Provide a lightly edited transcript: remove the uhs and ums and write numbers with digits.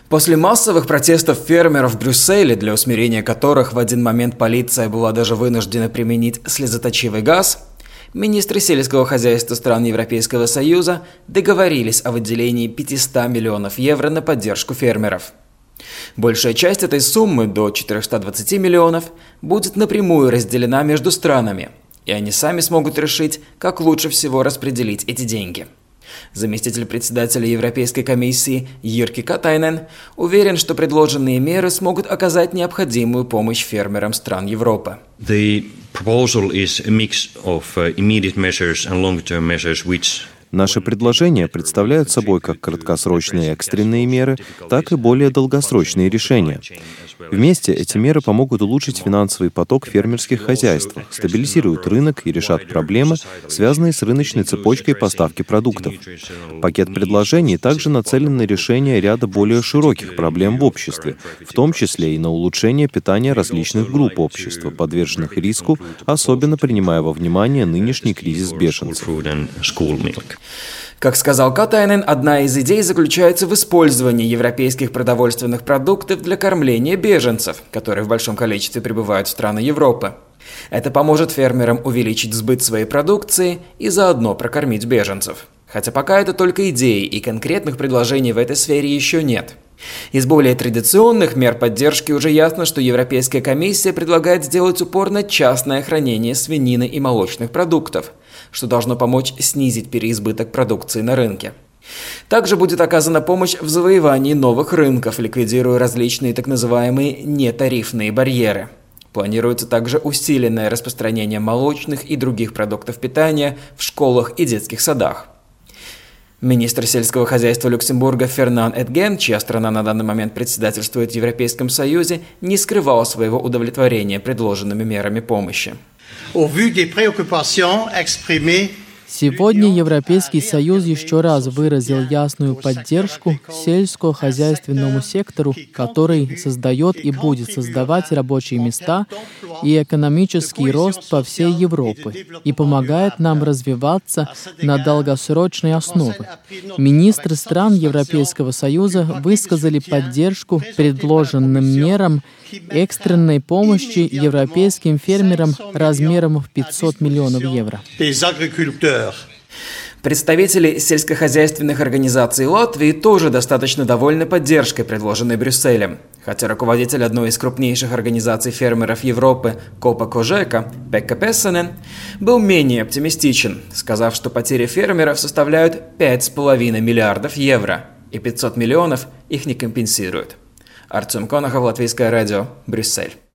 После массовых протестов фермеров в Брюсселе, для усмирения которых в один момент полиция была даже вынуждена применить слезоточивый газ, министры сельского хозяйства стран Европейского Союза договорились о выделении 500 миллионов евро на поддержку фермеров. Большая часть этой суммы, до 420 миллионов, будет напрямую разделена между странами, и они сами смогут решить, как лучше всего распределить эти деньги. Заместитель председателя Европейской комиссии Jyrki Katainen уверен, что предложенные меры смогут оказать необходимую помощь фермерам стран Европы. Наши предложения представляют собой как краткосрочные экстренные меры, так и более долгосрочные решения. Вместе эти меры помогут улучшить финансовый поток фермерских хозяйств, стабилизируют рынок и решат проблемы, связанные с рыночной цепочкой поставки продуктов. Пакет предложений также нацелен на решение ряда более широких проблем в обществе, в том числе и на улучшение питания различных групп общества, подверженных риску, особенно принимая во внимание нынешний кризис беженцев. Как сказал Катайнен, одна из идей заключается в использовании европейских продовольственных продуктов для кормления беженцев, которые в большом количестве прибывают в страны Европы. Это поможет фермерам увеличить сбыт своей продукции и заодно прокормить беженцев. Хотя пока это только идеи, и конкретных предложений в этой сфере еще нет. Из более традиционных мер поддержки уже ясно, что Европейская комиссия предлагает сделать упор на частное хранение свинины и молочных продуктов, что должно помочь снизить переизбыток продукции на рынке. Также будет оказана помощь в завоевании новых рынков, ликвидируя различные так называемые нетарифные барьеры. Планируется также усиленное распространение молочных и других продуктов питания в школах и детских садах. Министр сельского хозяйства Люксембурга Фернан Этген, чья страна на данный момент председательствует в Европейском Союзе, не скрывал своего удовлетворения предложенными мерами помощи. Сегодня Европейский Союз еще раз выразил ясную поддержку сельскохозяйственному сектору, который создает и будет создавать рабочие места и экономический рост по всей Европе и помогает нам развиваться на долгосрочной основе. Министры стран Европейского Союза высказали поддержку предложенным мерам экстренной помощи европейским фермерам размером в 500 миллионов евро. Представители сельскохозяйственных организаций Латвии тоже достаточно довольны поддержкой, предложенной Брюсселем. Хотя руководитель одной из крупнейших организаций фермеров Европы Коpa Kožeka Pekka Pessanen был менее оптимистичен, сказав, что потери фермеров составляют 5,5 миллиардов евро, и 500 миллионов их не компенсируют. Артем Конохов, Латвийское радио, Брюссель.